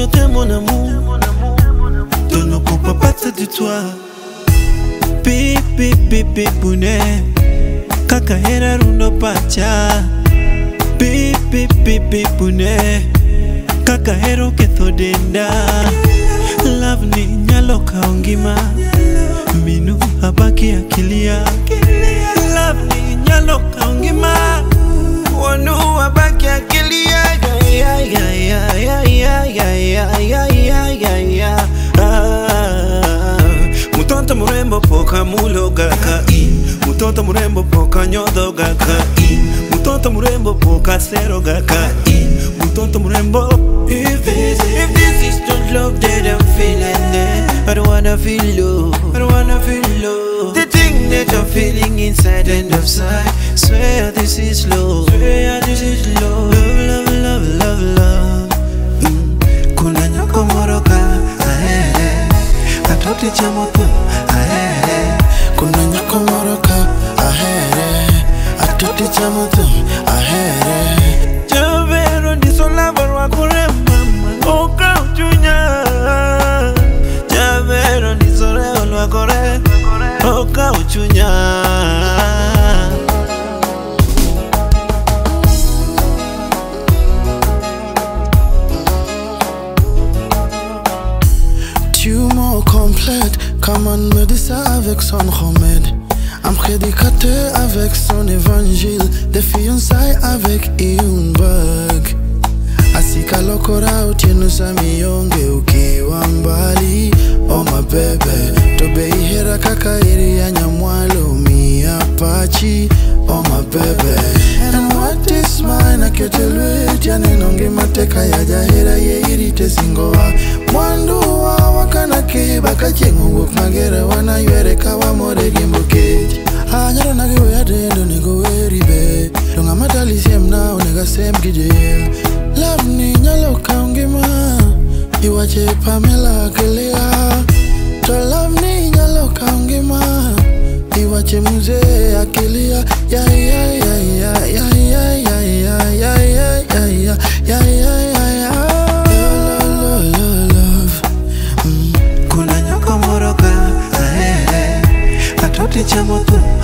t'es mon amour, de ne peux pas partir de toi. Pipi pipi pune, kaka hera rundo pacha. Pipi pipi pune, kaka hero kethodenda. Love ni nyalo kaongima, minu habaki akilia. Love ni nyalo kaongima, wanu habaki akilia. Mutonta murembo poka mulo gaka i, mutonta murembo poka nyodo gaka i, mutonta murembo poka sero gaka i, mutonta murembo. If this is not love that I'm feeling, then I don't wanna feel low, I don't wanna feel low. The thing that I'm feeling inside and outside, swear this is love, swear this is love. Love, love, love, love. Kuna nyako moroka, ahere, atoti chamoto, ahere. Kuna nyako moroka, ahere, atoti chamoto, ahere. Javero ndiso lava rwakure mama, oka uchunya. Javero ndiso reo rwakure, oka uchunya. Tu m'as complète, comme un médecin avec son remède. Un prédicateur avec son évangile, des fiançailles avec une bague. Asika lokora utienu samiyonge ukiwa mbali. Oh my baby, tobe ihera kaka iri ya nyamwalo miya pachi. Oh my baby, and what is mine aketelwe tiane nonge mateka ya jahera ye iri tesingoa. Mwandu wa wakana keba kachengu wuk magere wana yuere kawa more gimbukeji. Anyaro nagiwe ya dendo nego weri be, donga matali siem na onega sem gijel. Love ni nyalo kaungima, iwache Pamela akilia. To love ni nyalo kaungima, iwache mzee akilia. Ya ya ya ya ya ya ya ya ya ya ya ya ya ya ya. Love. Kuna nyako moroka, ahere, atoti chamoto.